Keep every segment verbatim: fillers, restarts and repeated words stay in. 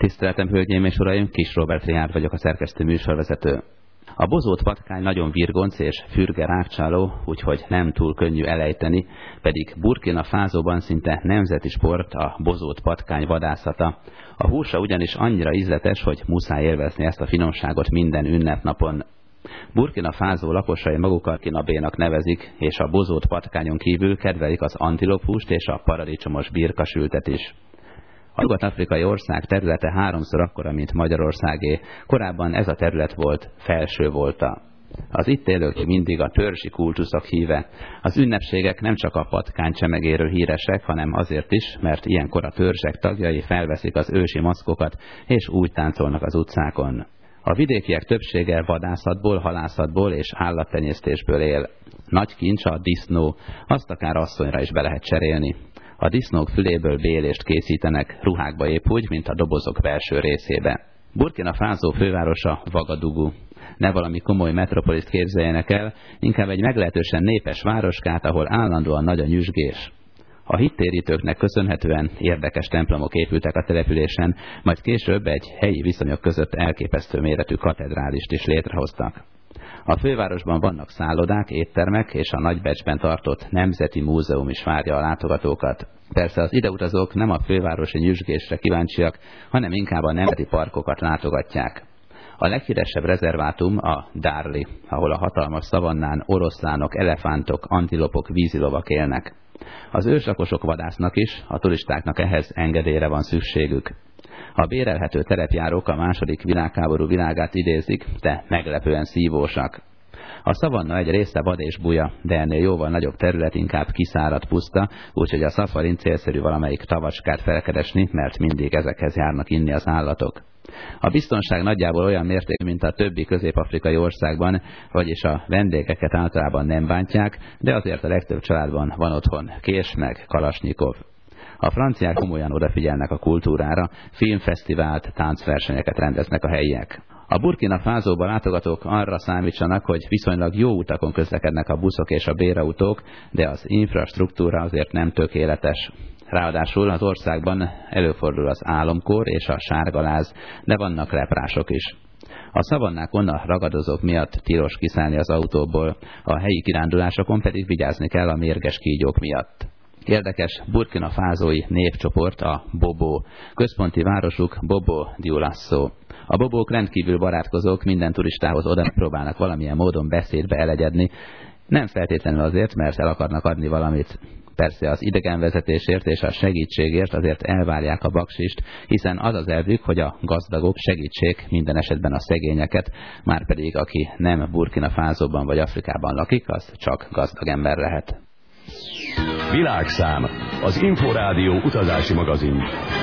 Tiszteletem, hölgyeim és uraim, Kis Róbert Richárd vagyok, a szerkesztő műsorvezető. A bozót patkány nagyon virgonc és fürge rákcsáló, úgyhogy nem túl könnyű elejteni, pedig Burkina Fasóban szinte nemzeti sport a bozót patkány vadászata. A húsa ugyanis annyira ízletes, hogy muszáj élvezni ezt a finomságot minden ünnepnapon. Burkina Fasó lakosai magukat kinabénak nevezik, és a bozót patkányon kívül kedvelik az antilopphúst és a paradicsomos birkasültet is. A nyugat-afrikai ország területe háromszor akkora, mint Magyarországé. Korábban ez a terület volt Felső Volta. Az itt élők mindig a törzsi kultuszok híve. Az ünnepségek nem csak a patkány csemegéről híresek, hanem azért is, mert ilyenkor a törzsek tagjai felveszik az ősi maszkokat, és úgy táncolnak az utcákon. A vidékiek többsége vadászatból, halászatból és állattenyésztésből él. Nagy kincs a disznó, azt akár asszonyra is be lehet cserélni. A disznók füléből bélést készítenek, ruhákba épp úgy, mint a dobozok belső részébe. Burkina Fasó fővárosa Vagadugu. Ne valami komoly metropoliszt képzeljenek el, inkább egy meglehetősen népes városkát, ahol állandóan nagy a nyüzsgés. A hittérítőknek köszönhetően érdekes templomok épültek a településen, majd később egy helyi viszonyok között elképesztő méretű katedrálist is létrehoztak. A fővárosban vannak szállodák, éttermek, és a Nagybecsben tartott Nemzeti Múzeum is várja a látogatókat. Persze az ideutazók nem a fővárosi nyüzsgésre kíváncsiak, hanem inkább a nemzeti parkokat látogatják. A leghíresebb rezervátum a Darli, ahol a hatalmas szavannán oroszlánok, elefántok, antilopok, vízilovak élnek. Az őslakosok vadásznak is, a turistáknak ehhez engedélyre van szükségük. A bérelhető terepjárók a második világháború világát idézik, de meglepően szívósak. A szavanna egy része vad és buja, de ennél jóval nagyobb terület inkább kiszáradt puszta, úgyhogy a szafarin célszerű valamelyik tavacskát felkeresni, mert mindig ezekhez járnak inni az állatok. A biztonság nagyjából olyan mértékű, mint a többi közép-afrikai országban, vagyis a vendégeket általában nem bántják, de azért a legtöbb családban van otthon kés meg kalasnyikov. A franciák komolyan odafigyelnek a kultúrára, filmfesztivált, táncversenyeket rendeznek a helyiek. A Burkina Fasóba látogatók arra számítsanak, hogy viszonylag jó utakon közlekednek a buszok és a bérautók, de az infrastruktúra azért nem tökéletes. Ráadásul az országban előfordul az álomkór és a sárgaláz, de vannak leprások is. A szavannákon a ragadozók miatt tilos kiszállni az autóból, a helyi kirándulásokon pedig vigyázni kell a mérges kígyók miatt. Érdekes Burkina Fasói népcsoport a Bobo. Központi városuk Bobo Dioulasso. A bobók rendkívül barátkozók, minden turistához oda próbálnak valamilyen módon beszédbe elegyedni. Nem feltétlenül azért, mert el akarnak adni valamit. Persze az idegenvezetésért és a segítségért azért elvárják a baksist, hiszen az az elvük, hogy a gazdagok segítsék minden esetben a szegényeket, márpedig aki nem Burkina Fasóban vagy Afrikában lakik, az csak gazdag ember lehet. Világszám, az Inforádió utazási magazin.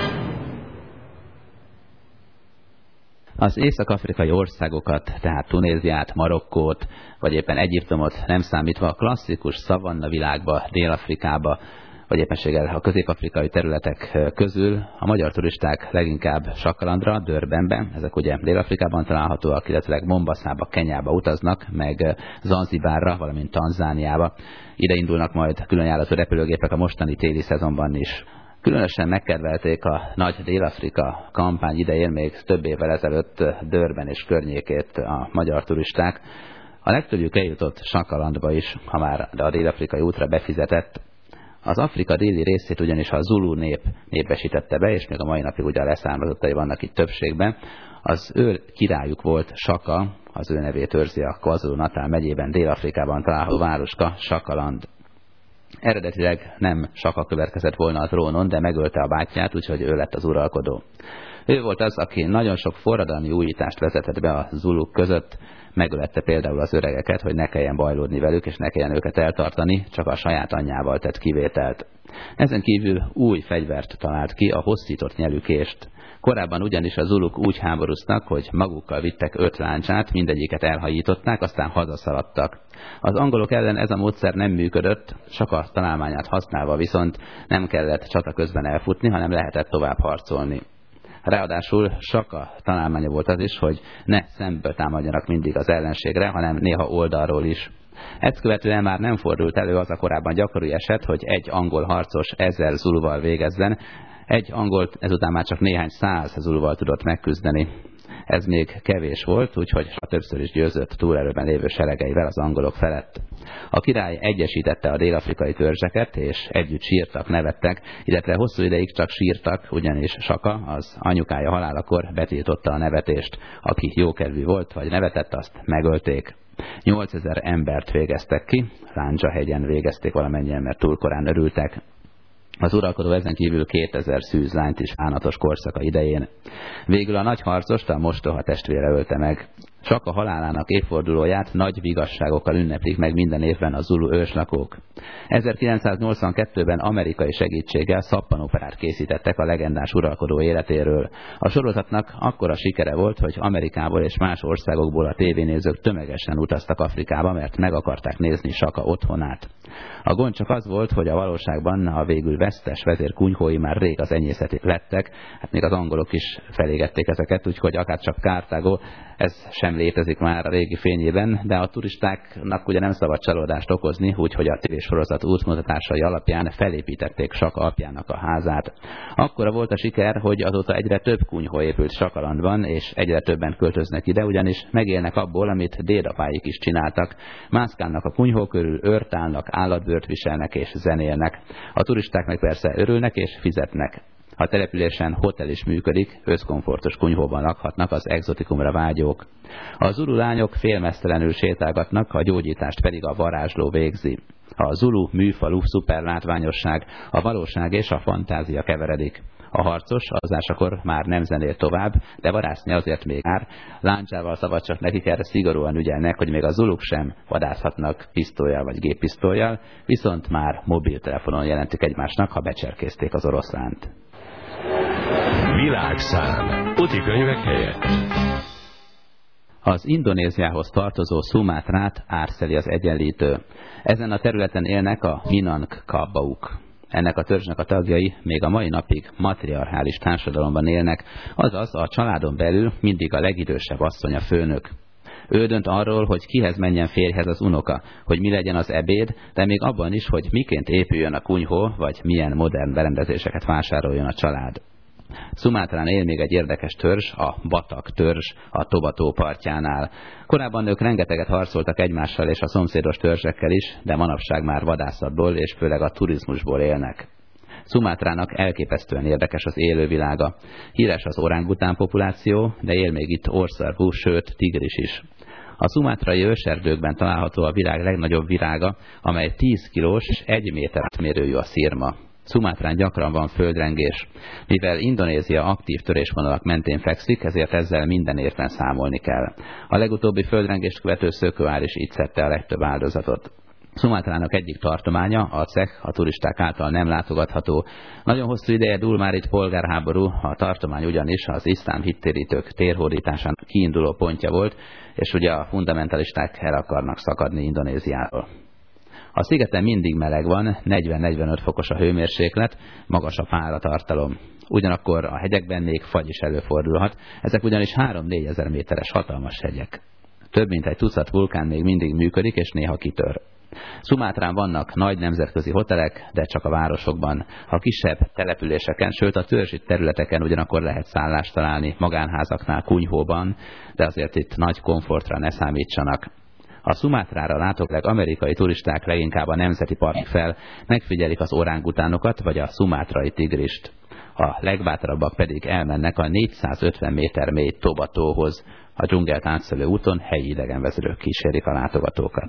Az észak-afrikai országokat, tehát Tunéziát, Marokkót, vagy éppen Egyiptomot nem számítva a klasszikus szavanna világba, Dél-Afrikába, vagy éppenséggel a közép-afrikai területek közül a magyar turisták leginkább Sakalandra, Durbanbe, ezek ugye Dél-Afrikában találhatóak, illetve Mombaszába, Kenyába utaznak, meg Zanzibárra, valamint Tanzániába. Ide indulnak majd különjáratú repülőgépek a mostani téli szezonban is. Különösen megkedvelték a nagy Dél-Afrika kampány idején még több évvel ezelőtt Durban és környékét a magyar turisták. A legtöbbjük eljutott Sakalandba is, ha már a dél-afrikai útra befizetett. Az Afrika déli részét ugyanis a zulu nép népesítette be, és még a mai napig ugye a leszármazottai vannak itt többségben. Az ő királyuk volt Saka, az ő nevét őrzi a KwaZulu-Natal megyében, Dél-Afrikában található városka, Sakaland. Eredetileg nem Saka következett volna a trónon, de megölte a bátyját, úgyhogy ő lett az uralkodó. Ő volt az, aki nagyon sok forradalmi újítást vezetett be a zuluk között, megölette például az öregeket, hogy ne kelljen bajlódni velük, és ne kelljen őket eltartani, csak a saját anyjával tett kivételt. Ezen kívül új fegyvert talált ki, a hosszított nyelű kést. Korábban ugyanis a zuluk úgy háborúztak, hogy magukkal vittek öt láncsát, mindegyiket elhajították, aztán hazaszaladtak. Az angolok ellen ez a módszer nem működött, Saka találmányát használva viszont nem kellett csata közben elfutni, hanem lehetett tovább harcolni. Ráadásul Saka találmánya volt az is, hogy ne szemből támadjanak mindig az ellenségre, hanem néha oldalról is. Ezt követően már nem fordult elő az a korábban gyakori eset, hogy egy angol harcos ezer zuluval végezzen, Egy angolt ezután már csak néhány száz zuluval tudott megküzdeni. Ez még kevés volt, úgyhogy többször is győzött túlerőben lévő seregeivel az angolok felett. A király egyesítette a dél-afrikai törzseket, és együtt sírtak, nevettek, illetve hosszú ideig csak sírtak, ugyanis Saka, az anyukája halálakor betiltotta a nevetést. Aki jókedvű volt, vagy nevetett, azt megölték. nyolcezer embert végeztek ki, Lándzsa-hegyen végezték valamennyien, mert túl korán örültek. Az uralkodó ezen kívül kétezer szűzlányt is bánatos korszaka idején. Végül a nagy harcost a mostoha testvére ölte meg. Saka halálának évfordulóját nagy vigasságokkal ünneplik meg minden évben a zulu őslakók. ezerkilencszáznyolcvankettőben amerikai segítséggel szappanoperát készítettek a legendás uralkodó életéről. A sorozatnak akkora sikere volt, hogy Amerikából és más országokból a tévénézők tömegesen utaztak Afrikába, mert meg akarták nézni Saka otthonát. A gond csak az volt, hogy a valóságban a végül vesztes vezér kunyhói már rég az enyészeti lettek, hát még az angolok is felégették ezeket, úgyhogy akárcsak Kartágó, ez sem létezik már a régi fényében, de a turistáknak ugye nem szabad csalódást okozni, úgyhogy a tévésorozat útmutatásai alapján felépítették Saka apjának a házát. Akkora volt a siker, hogy azóta egyre több kunyhó épült Sakalandban, és egyre többen költöznek ide, ugyanis megélnek abból, amit dédapáik is csináltak. Mászkálnak a kunyhó körül, őrtálnak, állatbőrt viselnek és zenélnek. A turisták meg persze örülnek és fizetnek. A településen hotel is működik, összkomfortos kunyhóban lakhatnak az egzotikumra vágyók. A zulu lányok félmeztelenül sétálgatnak, a gyógyítást pedig a varázsló végzi. A zulu műfalu szuperlátványosság, a valóság és a fantázia keveredik. A harcos azásakor már nem zenél tovább, de varászni azért még már. Lándzsával szabad csak nekik, erre szigorúan ügyelnek, hogy még a zuluk sem vadászhatnak pisztollyal vagy géppisztollyal, viszont már mobiltelefonon jelentik egymásnak, ha becserkézték az oroszlánt. Világszám. Utikönyvek helyett. Az Indonéziához tartozó Szumátrát árszeli az egyenlítő. Ezen a területen élnek a Minangkabauk. Ennek a törzsnek a tagjai még a mai napig matriarchális társadalomban élnek, azaz a családon belül mindig a legidősebb asszony a főnök. Ő dönt arról, hogy kihez menjen férjhez az unoka, hogy mi legyen az ebéd, de még abban is, hogy miként épüljön a kunyhó, vagy milyen modern berendezéseket vásároljon a család. Szumátrán él még egy érdekes törzs, a Batak törzs a Toba-tó partjánál. Korábban ők rengeteget harcoltak egymással és a szomszédos törzsekkel is, de manapság már vadászatból és főleg a turizmusból élnek. Szumátrának elképesztően érdekes az élővilága. Híres az orángután populáció, de él még itt orszarvú, sőt tigris is. A szumátrai őserdőkben található a világ legnagyobb virága, amely tíz kilós és egy méter átmérőjű a szirma. Szumátrán gyakran van földrengés. Mivel Indonézia aktív törésvonalak mentén fekszik, ezért ezzel minden évben számolni kell. A legutóbbi földrengést követő szökőár is így szedte a legtöbb áldozatot. Szumátrának egyik tartománya, a ceh, a turisták által nem látogatható. Nagyon hosszú ideje dúl már itt polgárháború, a tartomány ugyanis az iszlám hittérítők térhódításán kiinduló pontja volt, és ugye a fundamentalisták el akarnak szakadni Indonéziáról. A szigeten mindig meleg van, negyven-negyvenöt fokos a hőmérséklet, magas a páratartalom. Ugyanakkor a hegyekben még fagy is előfordulhat, ezek ugyanis három-négy ezer méteres hatalmas hegyek. Több mint egy tucat vulkán még mindig működik, és néha kitör. Szumátrán vannak nagy nemzetközi hotelek, de csak a városokban. A kisebb településeken, sőt a törzsi területeken ugyanakkor lehet szállást találni, magánházaknál, kunyhóban, de azért itt nagy komfortra ne számítsanak. A Szumátrára látogatók amerikai turisták leginkább a nemzeti park fel, megfigyelik az orángutánokat vagy a szumátrai tigrist. A legbátrabbak pedig elmennek a négyszázötven méter mély Toba-tóhoz. A dzsungelt átszölő úton helyi idegenvezetők kísérik a látogatókat.